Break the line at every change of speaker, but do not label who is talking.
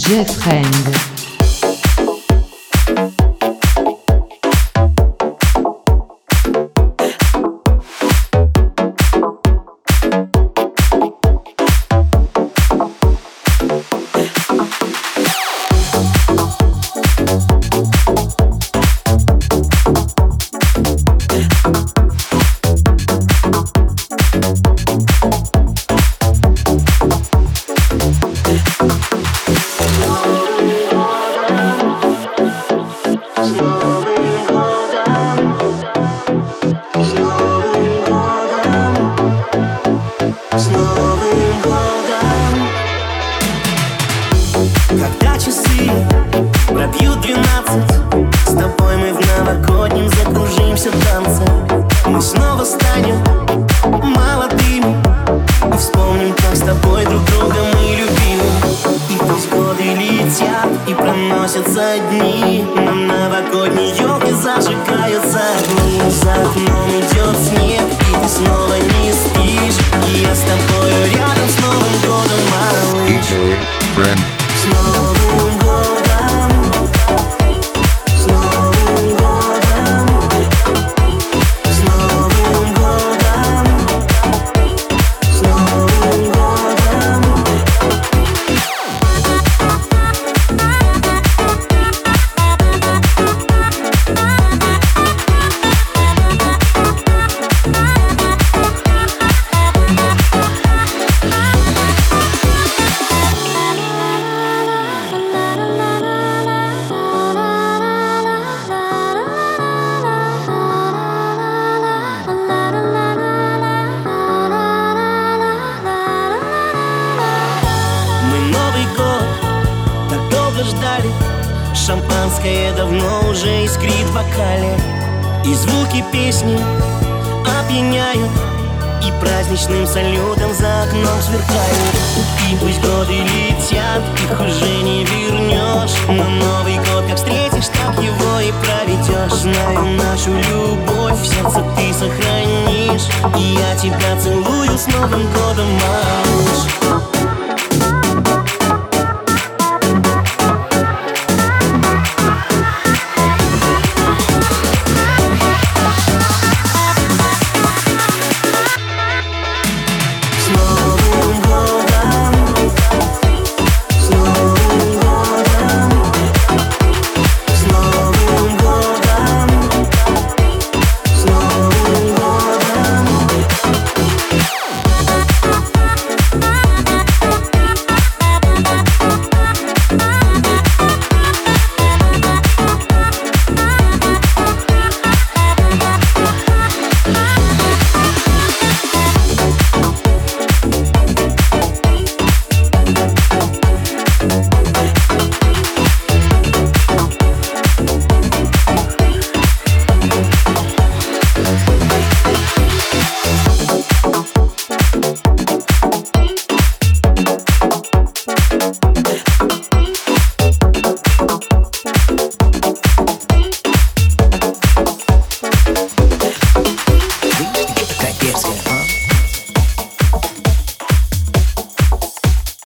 DJ Friend.
Когда часы пробьют 12, с тобой мы в новогоднем закружимся в танце. Мы снова станем молодыми и вспомним, как с тобой друг друга мы любили. И пусть годы летят и проносятся дни, на новогодней елке зажигаются огни. За окном идет снег, и ты снова не спишь, и я с тобою рядом с Новым годом, малыш.
DJ Friend.
С Новым годом, с Новым годом, с Новым годом, с Новым годом. Ждали. Шампанское давно уже искрит в бокале, и звуки песни опьяняют, и праздничным салютом за окном сверкают. И пусть годы летят, их уже не вернешь, но Новый год как встретишь, так его и проведешь. Знаю, нашу любовь в сердце ты сохранишь, и я тебя целую с Новым годом, малыш.